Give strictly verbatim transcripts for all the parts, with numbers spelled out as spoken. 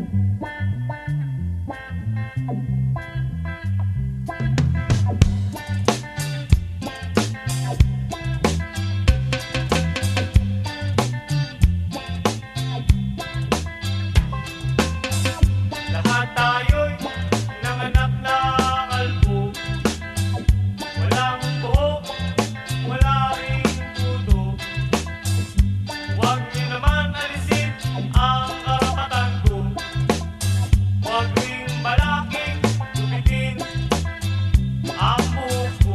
Lahat tayo'y nanganak na kalbo. Walang buhok, wala ring puto. Huwag niyo naman alisin ang karapatan ko. Huwag ring malaking tumitin ang buhok ko.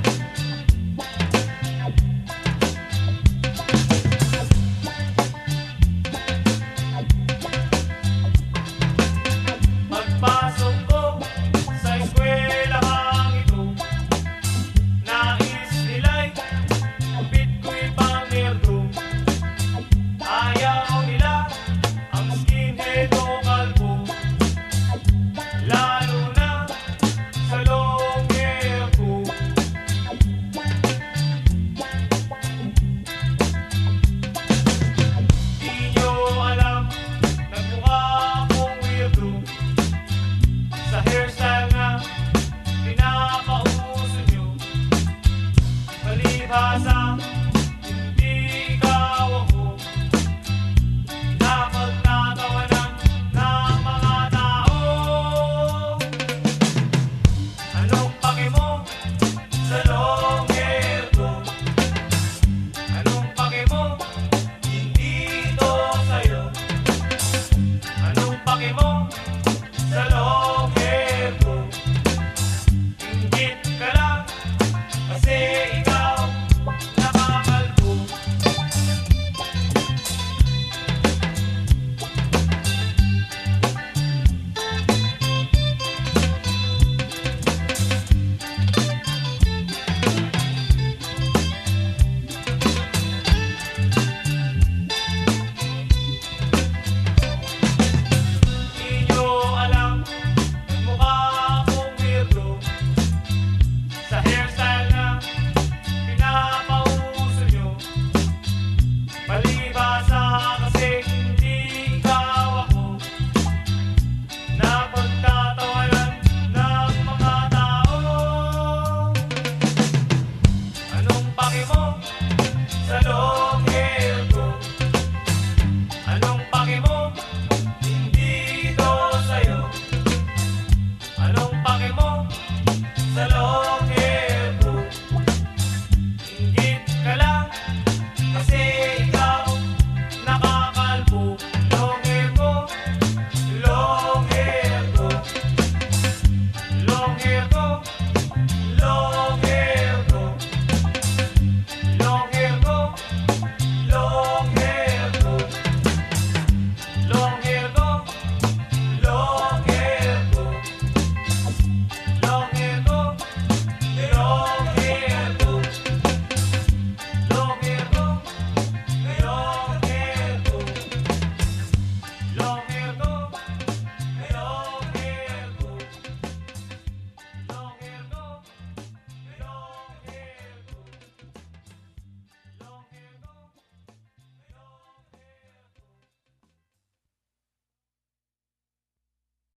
Pagpasok ko sa eskwelahang ito, nais nila'y kupit ko'y pangnerdo. Ayaw nila ang skinhead o kalbo, lalo na sa long hair ko. Di nyo alam, nagmukha akong weirdo sa hairstyle na pinapauso nyo. Palibhasa, hindi ikaw ako, napagtatawanan ng mga tao. Anong pake mo sa long hair ko? Anong pake mo? Hindi ito sa'yo. Anong pake mo sa long hair ko? Inggit ka lang kasi ikaw nakakalbo. Di nyo alam, nagmukha akong weirdo sa hairstyle na pinapauso nyo. Palibhasa kasi hindi ikaw ako, napagtatawanan ng mga tao. Anong pake mo sa long hair